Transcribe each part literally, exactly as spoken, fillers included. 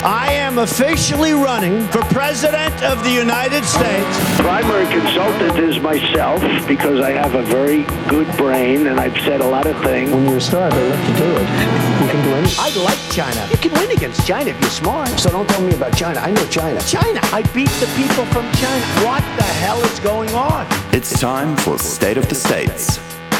I am officially running for President of the United States. Primary consultant is myself because I have a very good brain and I've said a lot of things. When you're a star, they let you do it. You can do anything. I like China. You can win against China if you're smart. So don't tell me about China. I know China. China. I beat the people from China. What the hell is going on? It's time for State of the States.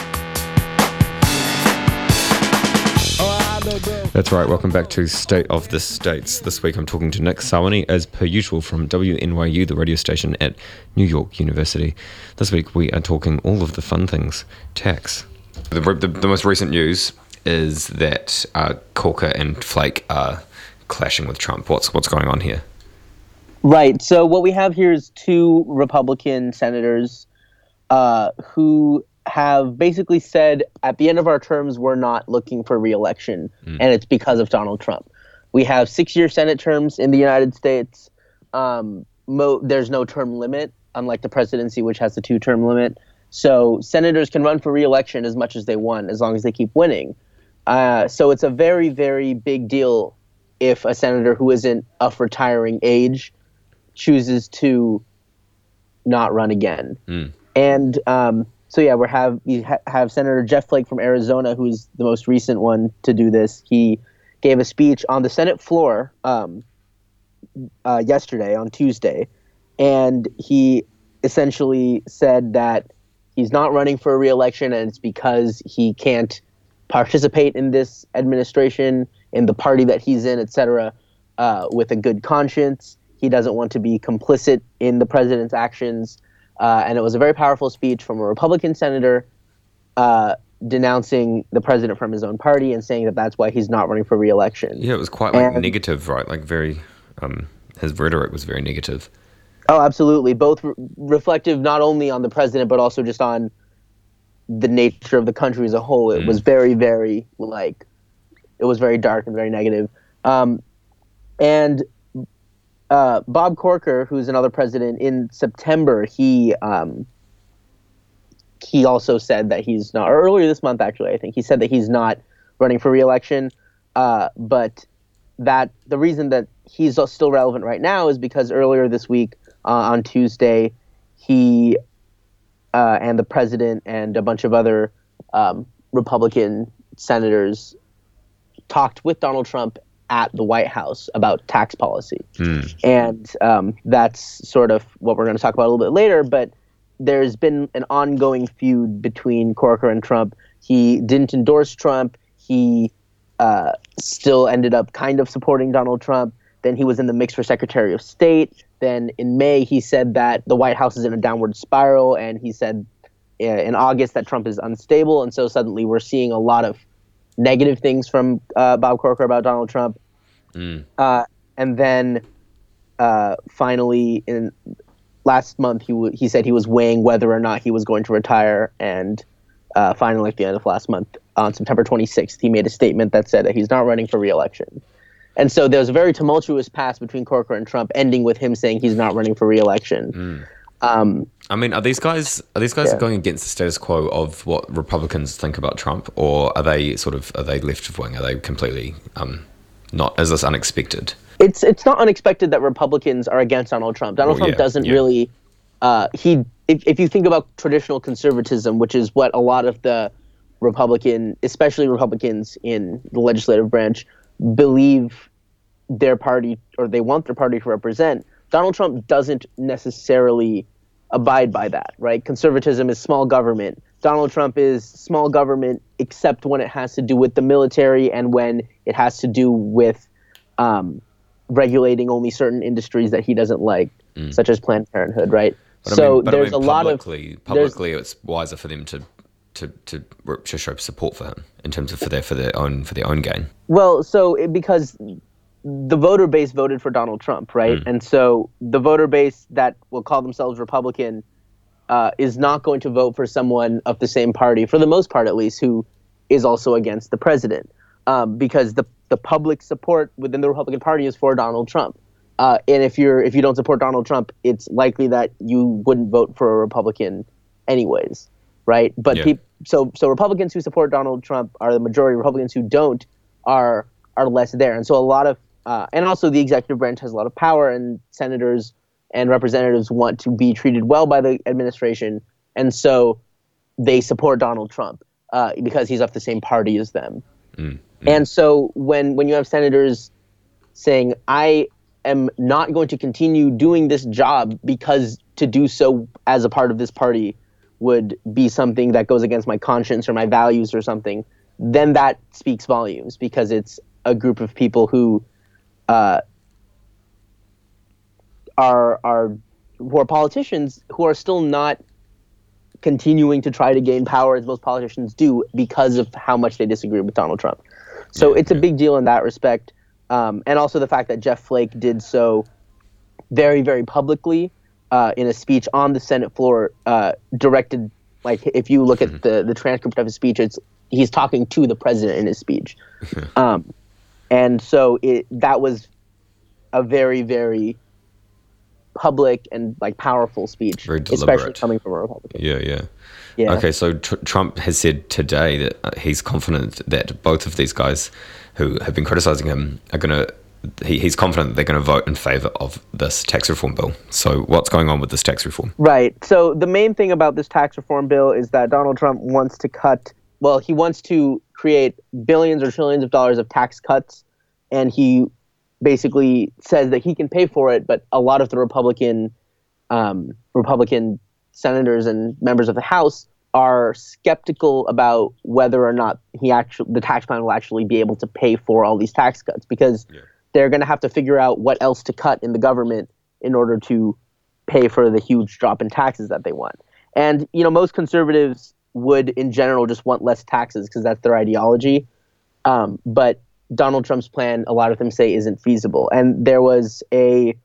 That's right, welcome back to State of the States. This week I'm talking to Nick Sawhney, as per usual, from W N Y U, the radio station at New York University. This week we are talking all of the fun things, tax. The, the, the most recent news is that uh, Corker and Flake are clashing with Trump. What's what's going on here? Right, so what we have here is two Republican senators uh, who have basically said at the end of our terms, we're not looking for re-election, mm. and it's because of Donald Trump. We have six-year Senate terms in the United States. Um, mo- there's no term limit, unlike the presidency, which has the two-term limit. So senators can run for re-election as much as they want, as long as they keep winning. Uh, so it's a very, very big deal if a senator who isn't of retiring age chooses to not run again. Mm. And um, So yeah, we have we ha- have Senator Jeff Flake from Arizona, who's the most recent one to do this. He gave a speech on the Senate floor um, uh, yesterday, on Tuesday, and he essentially said that he's not running for a re-election, and it's because he can't participate in this administration, in the party that he's in, et cetera, uh, with a good conscience. He doesn't want to be complicit in the president's actions. Uh, and it was a very powerful speech from a Republican senator uh, denouncing the president from his own party and saying that that's why he's not running for re-election. Yeah, it was quite like and, negative, right? Like very, um, his rhetoric was very negative. Oh, absolutely. Both re- reflective not only on the president, but also just on the nature of the country as a whole. It mm. was very, very, like, it was very dark and very negative. Um, and Uh, Bob Corker, who's another president, in September, he um, he also said that he's not, or earlier this month, actually, I think, he said that he's not running for re-election. Uh, but that the reason that he's still relevant right now is because earlier this week, uh, on Tuesday, he uh, and the president and a bunch of other um, Republican senators talked with Donald Trump at the White House about tax policy. Mm. And um, that's sort of what we're going to talk about a little bit later, but there's been an ongoing feud between Corker and Trump. He didn't endorse Trump. He uh, still ended up kind of supporting Donald Trump. Then he was in the mix for Secretary of State. Then in May, he said that the White House is in a downward spiral, and he said uh, in August that Trump is unstable. And so suddenly we're seeing a lot of negative things from uh, Bob Corker about Donald Trump. Mm. Uh, and then uh, finally, in last month, he w- he said he was weighing whether or not he was going to retire. And uh, finally, at the end of last month, on September twenty-sixth, he made a statement that said that he's not running for re-election. And so there was a very tumultuous past between Corker and Trump, ending with him saying he's not running for re-election. Mm. Um, I mean, are these guys are these guys yeah. going against the status quo of what Republicans think about Trump, or are they sort of are they left of wing? Are they completely um, not? Is this unexpected? It's it's not unexpected that Republicans are against Donald Trump. Donald well, Trump yeah, doesn't yeah. really. Uh, he if if you think about traditional conservatism, which is what a lot of the Republican, especially Republicans in the legislative branch, believe their party or they want their party to represent, Donald Trump doesn't necessarily abide by that, right? Conservatism is small government. Donald Trump is small government except when it has to do with the military and when it has to do with um, regulating only certain industries that he doesn't like, mm. such as Planned Parenthood, right? But so I mean, but there's I mean, a lot of publicly, it's wiser for them to to to to show support for him in terms of for their for their own for their own gain. Well, so it, because the voter base voted for Donald Trump, right? Mm. And so the voter base that will call themselves Republican uh, is not going to vote for someone of the same party, for the most part at least, who is also against the president, um, because the the public support within the Republican Party is for Donald Trump. Uh, and if you're if you don't support Donald Trump, it's likely that you wouldn't vote for a Republican anyways, right? But yeah. peop- so so Republicans who support Donald Trump are the majority. Republicans who don't are are less there. And so a lot of uh, and also the executive branch has a lot of power, and senators and representatives want to be treated well by the administration, and so they support Donald Trump uh, because he's of the same party as them. Mm, mm. And so when when you have senators saying, I am not going to continue doing this job because to do so as a part of this party would be something that goes against my conscience or my values or something, then that speaks volumes, because it's a group of people who uh, are are who are politicians who are still not continuing to try to gain power as most politicians do because of how much they disagree with Donald Trump. So yeah, it's yeah. a big deal in that respect. Um, and also the fact that Jeff Flake did so very, very publicly uh, in a speech on the Senate floor, uh, directed, like if you look at the, the transcript of his speech, it's he's talking to the president in his speech. um, and so it that was a very, very public and like powerful speech, especially coming from a Republican. Yeah, yeah. Yeah. Okay, so tr- Trump has said today that uh, he's confident that both of these guys who have been criticizing him are going to, he, he's confident that they're going to vote in favor of this tax reform bill. So what's going on with this tax reform? Right. So the main thing about this tax reform bill is that Donald Trump wants to cut, well, he wants to create billions or trillions of dollars of tax cuts, and he basically says that he can pay for it, but a lot of the Republican um, Republican senators and members of the House are skeptical about whether or not he actually the tax plan will actually be able to pay for all these tax cuts, because yeah. they're going to have to figure out what else to cut in the government in order to pay for the huge drop in taxes that they want. And you know, most conservatives would in general just want less taxes because that's their ideology. Um, but Donald Trump's plan, a lot of them say, isn't feasible. And there was a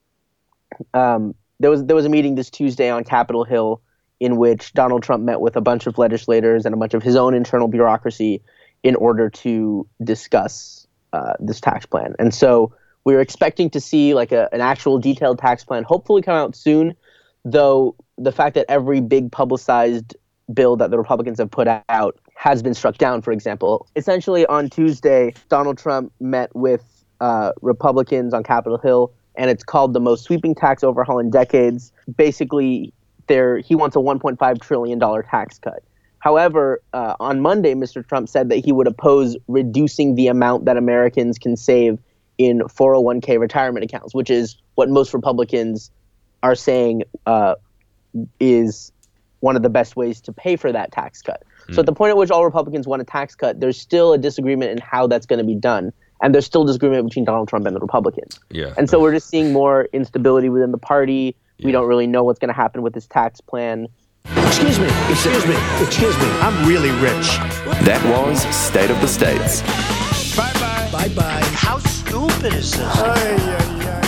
um, there was there was a meeting this Tuesday on Capitol Hill in which Donald Trump met with a bunch of legislators and a bunch of his own internal bureaucracy in order to discuss uh, this tax plan. And so we were expecting to see like a, an actual detailed tax plan hopefully come out soon, though the fact that every big publicized bill that the Republicans have put out has been struck down, for example. Essentially on Tuesday, Donald Trump met with uh, Republicans on Capitol Hill, and it's called the most sweeping tax overhaul in decades. Basically, there he wants a one point five trillion dollars tax cut. However, uh, on Monday, Mister Trump said that he would oppose reducing the amount that Americans can save in four oh one k retirement accounts, which is what most Republicans are saying uh, is one of the best ways to pay for that tax cut. Mm. So at the point at which all Republicans want a tax cut, there's still a disagreement in how that's going to be done. And there's still disagreement between Donald Trump and the Republicans. Yeah. And so we're just seeing more instability within the party. Yeah. We don't really know what's going to happen with this tax plan. Excuse me, excuse me, excuse me. I'm really rich. That was State of the States. Bye-bye. Bye-bye. How stupid is this? Ay, ay, ay.